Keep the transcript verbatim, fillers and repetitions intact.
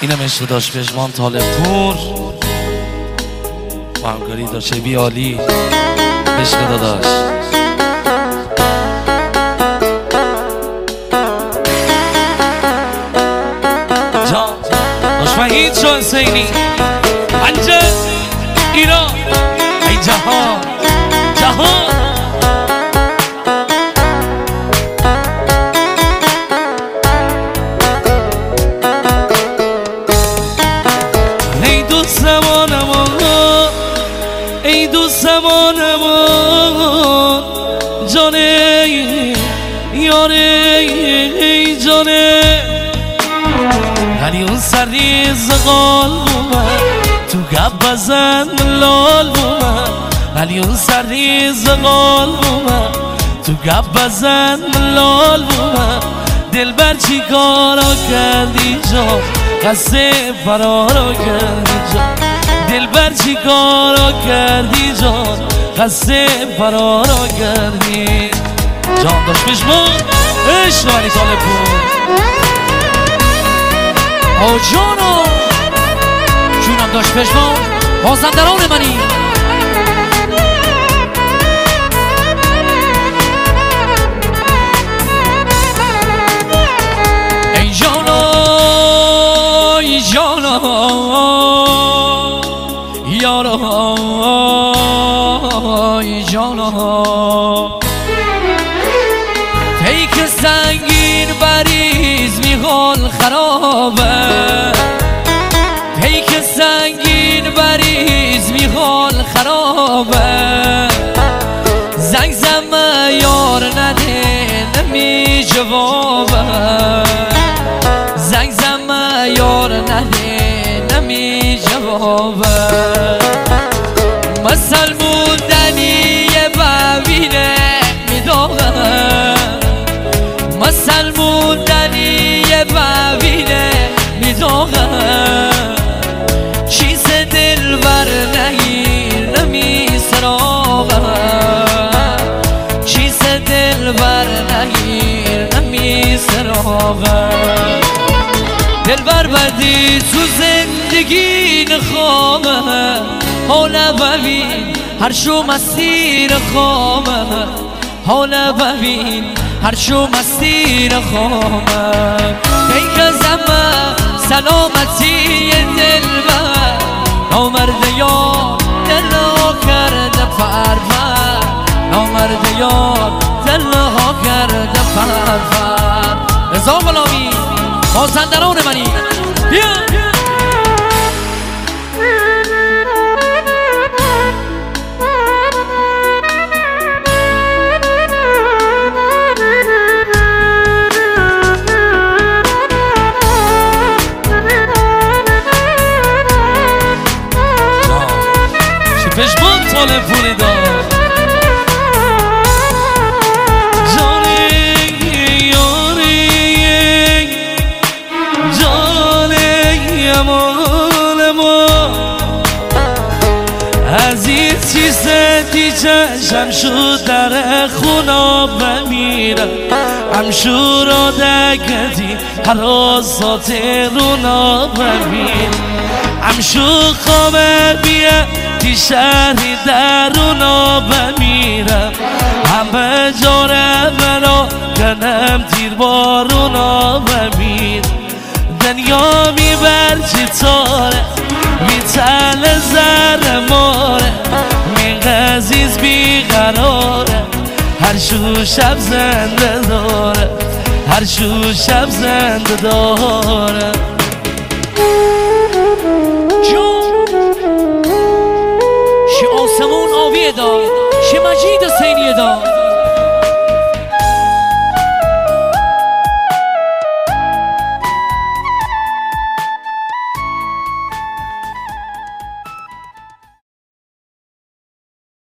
اینم عشق داشت پژمان طالب پور با همکاری داشت بی عالی عشق داداش جان داشت وحید شو حسینی پنجه ایران ای جهان جهان ای دو زمانمان ای دو زمانمان جانه یاره ای جانه ولی اون سریز قلبم تو گب بزن لال بومن ولی اون سریز قلبم تو گب بزن لال بومن دلبر چی کارا کردی جان قصه فرارا کردی جان دلبر چی کارا کردی جان قصه فرارا کردی جان داشت پژمان عشق ولی طالب پور آه جانو جونم داشت پژمان مازندران منی ای جانو ای جانو یارو ای جانو پیک سنگین بریز میخوال خرابه پیک سنگین بریز میخوال خرابه زنگ زمه یار نده نمی جوابه زنگ زمه یار نده نمی جوابه مثل موندنی ببینه میداغه مثل موندنی ببینه میداغه چیز دل بر نگیر نمی سراغه چیز دل بر نگیر نمی سراغه دل بر بدی تو زندگی نخوامه حالا ببین هر شو مسیر خوامه حالا ببین هر شو مسیر خوامه پیک زمه سلامتی دل بر نامرد یار دل ها کرده پرور نامرد یار دل ها کرده پرور رضا غلامی مازندران منی بیا پژمان طالب پوری دار جانه یاره جانه امال ما از این چیز دیگه شم شد در خونا بمیرم همشو را دگدی حراسات رونا بمیرم همشو خوابه بیا تی شهری درونا بمیرم همه جاره برا کنم تیر بارونا بمیر دنیا میبر چی تاره میتل زر ماره می عزیز بیقراره هر شو شب زنده داره هر شو شب زنده داره